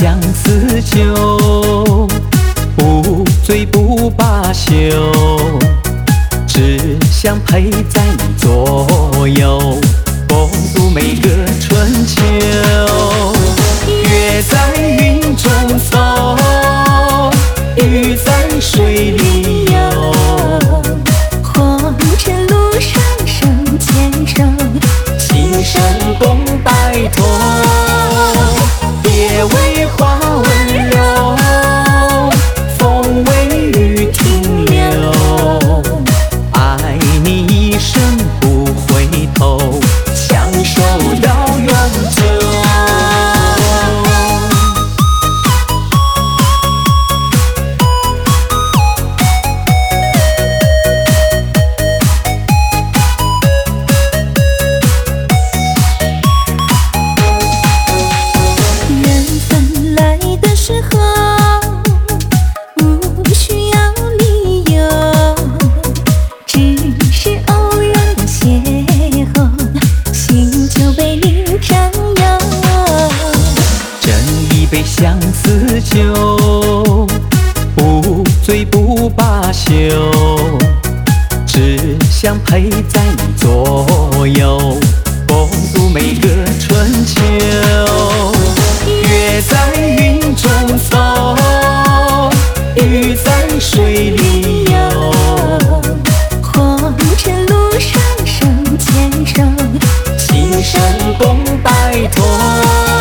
相思酒，不醉不罢休，只想陪在你左右，共度每个春秋。月在云中走，鱼在水里游， 红尘路上手牵手， 今生共白头。别为花温柔，风为雨停留，爱你一生不回头，相守到永久。 缘分来的时候，不需要理由，只是偶然的邂逅，心就被你占有。 斟一杯相思酒，不醉不罢休，只想陪在你左右，共度每个春秋。月在云中走，鱼在水里游， 红尘路上手牵手， 今生共白头。